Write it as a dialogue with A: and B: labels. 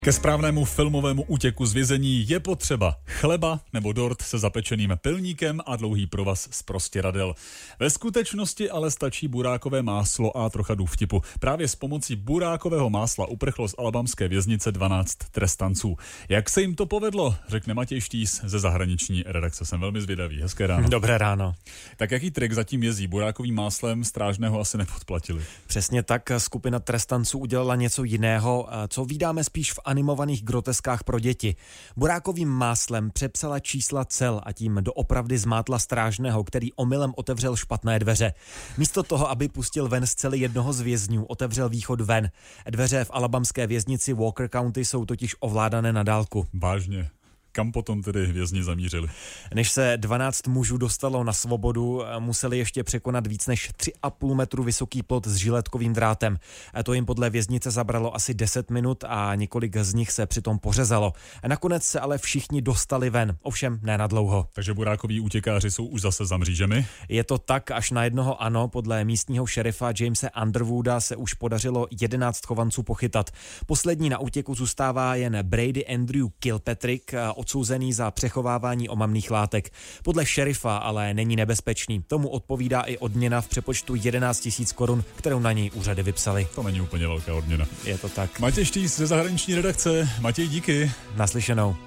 A: Ke správnému filmovému útěku z vězení je potřeba chleba nebo dort se zapečeným pilníkem a dlouhý provaz z prostěradel. Ve skutečnosti ale stačí burákové máslo a trocha důvtipu. Právě s pomocí burákového másla uprchlo z alabamské věznice 12 trestanců. Jak se jim to povedlo, řekne Matěj Štýs ze zahraniční redakce. Jsem velmi zvědavý. Hezké ráno.
B: Dobré ráno.
A: Tak jaký trik zatím jezdí? Burákovým máslem strážného asi nepodplatili.
B: Přesně tak, skupina trestanců udělala něco jiného, co vídáme spíš v animovaných groteskách pro děti. Burákovým máslem přepsala čísla cel a tím doopravdy zmátla strážného, který omylem otevřel špatné dveře. Místo toho, aby pustil ven z cely jednoho z vězňů, otevřel východ ven. Dveře v alabamské věznici Walker County jsou totiž ovládané na dálku.
A: Vážně. Kam potom tedy vězni zamířili?
B: Než se 12 mužů dostalo na svobodu, museli ještě překonat víc než 3,5 metru vysoký plot s žiletkovým drátem. To jim podle věznice zabralo asi 10 minut a několik z nich se přitom pořezalo. Nakonec se ale všichni dostali ven, ovšem ne na dlouho.
A: Takže burákoví útěkáři jsou už zase za mřížemi?
B: Je to tak, až na jednoho ano. Podle místního šerifa Jamese Underwooda se už podařilo 11 chovanců pochytat. Poslední na útěku zůstává jen Brady Andrew Kilpatrick, odsouzený za přechovávání omamných látek. Podle šerifa ale není nebezpečný. Tomu odpovídá i odměna v přepočtu 11 000 korun, kterou na něj úřady vypsaly.
A: To není úplně velká odměna.
B: Je to tak.
A: Matěj Štýs ze zahraniční redakce. Matěj, díky.
B: Naslyšenou.